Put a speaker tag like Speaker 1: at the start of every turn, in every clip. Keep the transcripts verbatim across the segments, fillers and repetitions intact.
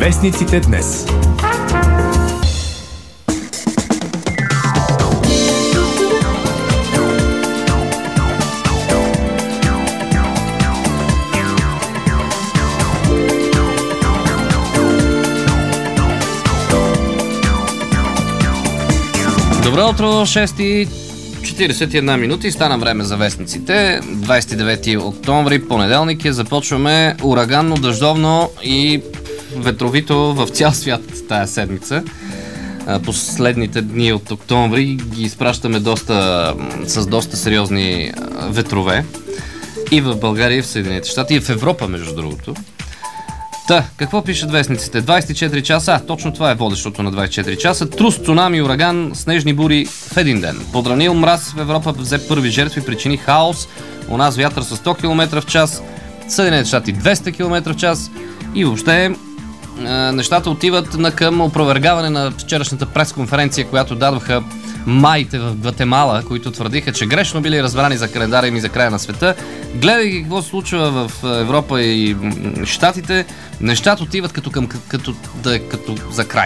Speaker 1: Вестниците днес.
Speaker 2: Добро утро, шест и четиридесет и една минути, стана време за вестниците. двадесет и девети октомври, понеделник е, започваме ураганно, дъждовно и ветровито в цял свят тая седмица. Последните дни от октомври ги изпращаме доста, с доста сериозни ветрове и в България, и в Съединените щати, и в Европа, между другото. Та, какво пишат вестниците? двадесет и четири часа, а, точно това е водещото на двадесет и четири часа. Трус, цунами, ураган, снежни бури в един ден. Подранил мраз в Европа взе първи жертви, причини хаос. У нас вятър с сто километра в час, Съединените щати двеста километра в час и въобще е, нещата отиват на към опровергаване на вчерашната пресконференция, която дадоха майите в Гватемала, които твърдиха, че грешно били разбрани за календара им и за края на света. Гледайки какво се случва в Европа и щатите, нещата отиват като, към, като, да, като за край.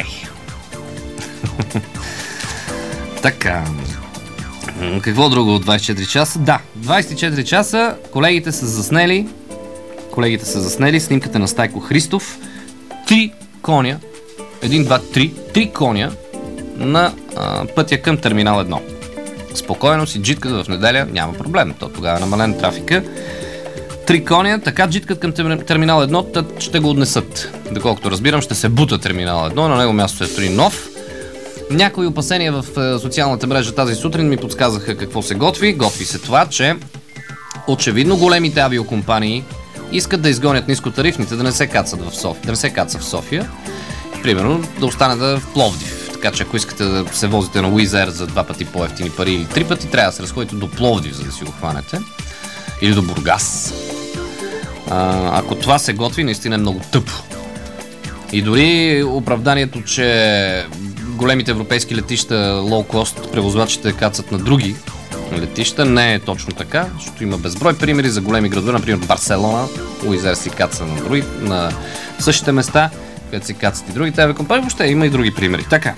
Speaker 2: Така. Какво друго от двадесет и четири часа? Да, двадесет и четири часа колегите са заснели колегите са заснели снимката на Стайко Христов. Три коня, един, два, три, три коня на а, пътя към терминал едно. Спокойно си джиткат в неделя, няма проблем, то тогава е намален трафика. Три коня, така джиткат към терминал едно, тът ще го отнесат. Доколкото разбирам, ще се бута терминал едно, на него място е строи нов. Някои опасения в социалната мрежа тази сутрин ми подсказаха какво се готви. Готви се това, че очевидно големите авиокомпании искат да изгонят нискотарифните, да не се кацат в София, да не се кацат в София. Примерно да останат в Пловдив. Така че ако искате да се возите на Wizz Air за два пъти по-евтини пари или три пъти, трябва да се разходите до Пловдив, за да си го хванете. Или до Бургас. А, ако това се готви, наистина е много тъпо. И дори оправданието, че големите европейски летища, лоу-кост превозвачите кацат на други летища, не е точно така, защото има безброй примери за големи градове, например Барселона, Wizz Air си каца на други, на същите места, където си кацат и другите авиакомпании, въобще има и други примери. Така.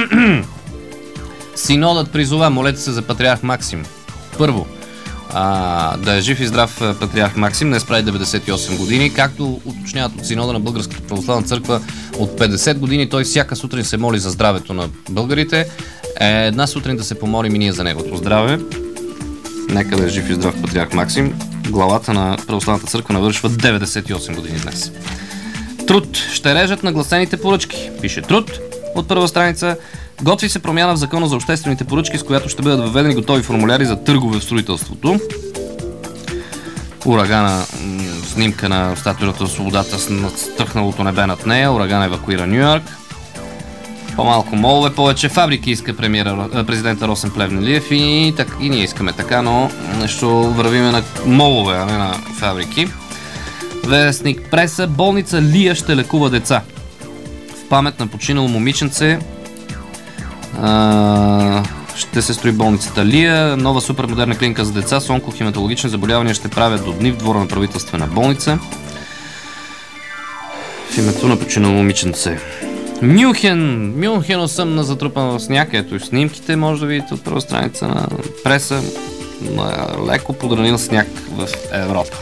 Speaker 2: Синодът призова, молете се за патриарх Максим. Първо, а, да е жив и здрав патриарх Максим, не справи деветдесет и осем години, както уточняват от Синода на Българската православна църква, от петдесет години той всяка сутрин се моли за здравето на българите. Е, една сутрин да се помолим и ние за неговото здраве. Нека да е жив и здрав патриарх Максим. Главата на православната църква навършва деветдесет и осем години днес. Труд. Ще режат нагласените поръчки. Пише Труд от първа страница. Готви се промяна в Закона за обществените поръчки, с която ще бъдат въведени готови формуляри за търгове в строителството. Урагана, снимка на статуята на свободата с стръхналото небе над нея. Ураган евакуира Ню-Йорк. По-малко молове, повече фабрики иска премиера, президента Росен Плевнелиев и, так, и ние искаме така, но нещо вървиме на молове, а не на фабрики. Вестник преса. Болница Лия ще лекува деца. В памет на починало момиченце а, ще се строи болницата Лия. Нова супермодерна клиника за деца с онкохематологични заболявания ще правят до дни в двора на правителствена болница. В името на починало момиченце. Мюнхен. Мюнхен съм затрупан в сняг. Ето и снимките може да видите от първа страница на преса. Леко подранил сняг в Европа.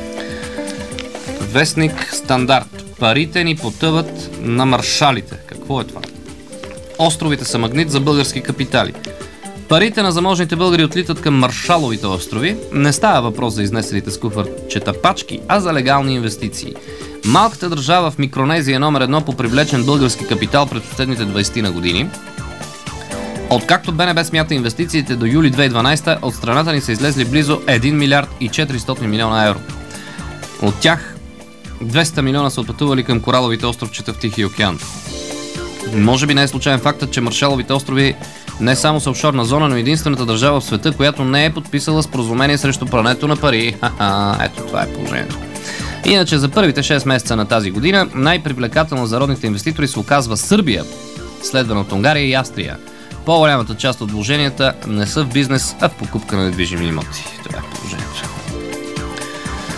Speaker 2: Вестник Стандарт. Парите ни потъват на маршалите. Какво е това? Островите са магнит за български капитали. Парите на заможните българи отлитат към Маршаловите острови. Не става въпрос за изнесените с куфарчета пачки, а за легални инвестиции. Малката държава в Микронезия е номер едно по привлечен български капитал през последните двадесет на години. Откакто БНБ смята инвестициите до юли две хиляди и дванадесета, от страната ни са излезли близо един милиард и четиристотин милиона евро. От тях двеста милиона са отпътували към кораловите островчета в Тихия океан. Може би не е случайен фактът, че Маршаловите острови не само са офшорна зона, но единствената държава в света, която не е подписала споразумение срещу прането на пари. Ха-ха, ето това е положението. Иначе за първите шест месеца на тази година най-привлекателна за родните инвеститори се оказва Сърбия, следвана от Унгария и Австрия. По-голямата част от вложенията не са в бизнес, а в покупка на недвижими имоти. Това е положението.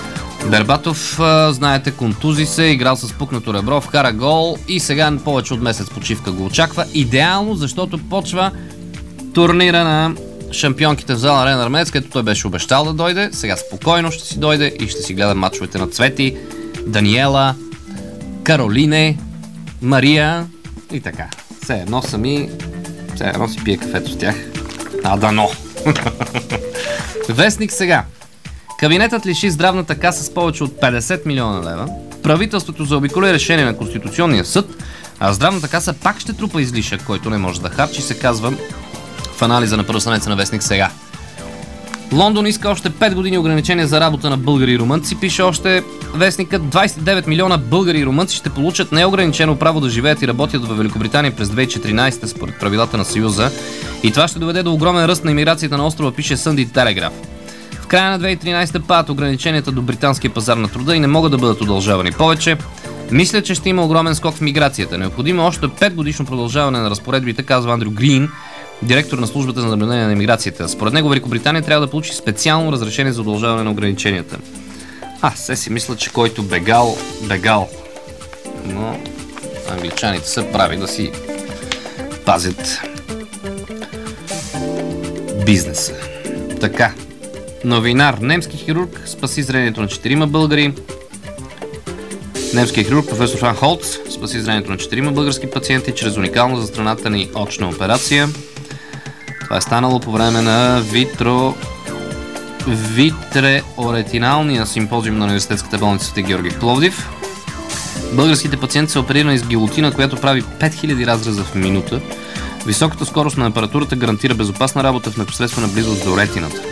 Speaker 2: Бербатов, а, знаете, контузи се, играл с пукнато ребро, вкара гол и сега повече от месец почивка го очаква. Идеално, защото почва турнира на шампионките в зала Арена Армеец, където той беше обещал да дойде. Сега спокойно ще си дойде и ще си гледа мачовете на Цвети, Даниела, Каролине, Мария и така. Все едно сами, все едно си пие кафето с тях. А, дано! Вестник сега. Кабинетът лиши здравната каса с повече от петдесет милиона лева. Правителството заобиколи решение на Конституционния съд, а здравната каса пак ще трупа излишък, който не може да харчи, се казва в анализа на първостранеца на Вестник сега. Лондон иска още пет години ограничения за работа на българи и румънци, пише още вестникът. двадесет и девет милиона българи и румънци ще получат неограничено право да живеят и работят в Великобритания през две хиляди и четиринадесета според правилата на Съюза. И това ще доведе до огромен ръст на имиграцията на острова, пише Sunday Telegraph. В края на две хиляди и тринадесета падат ограниченията до британския пазар на труда и не могат да бъдат удължавани повече. Мисля, че ще има огромен скок в миграцията. Необходимо още пет годишно продължаване на разпоредбите, казва Андрю Грин, директор на службата за наблюдение на имиграцията. Според него Великобритания трябва да получи специално разрешение за удължаване на ограниченията. А, се си мисля, че който бегал, бегал. Но англичаните са прави да си пазят бизнеса. Така. Новинар. Немски хирург спаси зрението на четирима българи. Немският хирург професор Фан Холц спаси зрението на четирима български пациенти чрез уникална за страната ни очна операция. Това е станало по време на витро... витреоретиналния симпозиум на университетската болница Свети Георги в Пловдив. Българските пациенти са оперирани с гилотина, която прави пет хиляди разреза в минута. Високата скорост на апаратурата гарантира безопасна работа в непосредствена близост до ретината.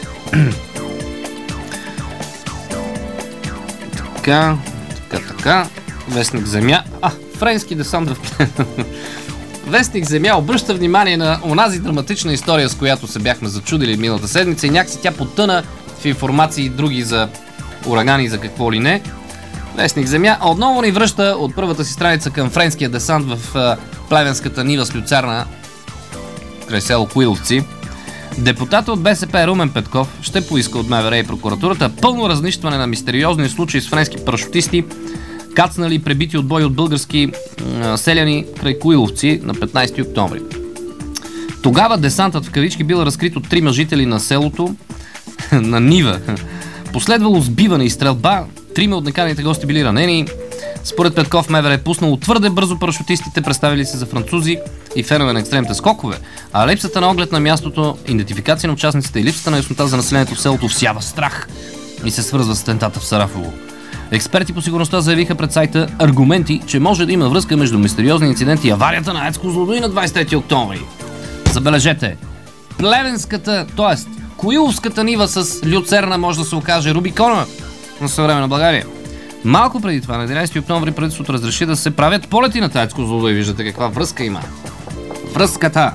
Speaker 2: Така, така, така. Вестник Земя. А, френски десант в... Вестник Земя обръща внимание на онази драматична история, с която се бяхме зачудили миналата седмица и някакси тя потъна в информации и други за урагани и за какво ли не. Вестник Земя отново ни връща от първата си страница към френския десант в плевенската нива с люцерна край село Коиловци. Депутатът от БСП Румен Петков ще поиска от МВР и прокуратурата пълно разнищване на мистериозни случаи с френски парашутисти, кацнали и пребити от бой от български м- селяни край Коиловци на петнадесети октомври. Тогава десантът в кавички бил разкрит от трима жители на селото на Нива. Последвало сбиване и стрелба, трима от неканите гости били ранени. Според Петков МВР е пуснало твърде бързо парашутистите, представили се за французи и фенове на екстремните скокове, а липсата на оглед на мястото, идентификация на участниците и липсата на яснота за населението в селото всява страх и се свързва с атентата в Сарафово. Експерти по сигурността заявиха пред сайта аргументи, че може да има връзка между мистериозни инциденти и аварията на АЕЦ Козлодуй на двадесет и трети октомври. Забележете, плевенската, т.е. Коиловската нива с люцерна може да се окаже Рубикона на съвременна България. Малко преди това, на единадесети октомври, правителството разреши да се правят полети на АЕЦ Козлодуй. Виждате каква връзка има. Връзката!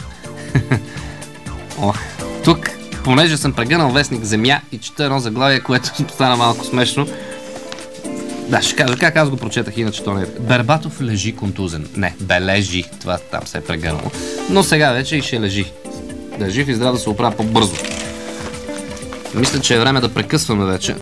Speaker 2: Ох, тук, понеже съм прегънал вестник Земя и чета едно заглавие, което стана малко смешно. Да, ще кажа как аз го прочетах, иначе то не е. Бербатов лежи контузен. Не, бележи. Това там се е прегънало. Но сега вече и ще лежи. Да е жив и здрав, да се оправя по-бързо. Мисля, че е време да прекъсваме вече.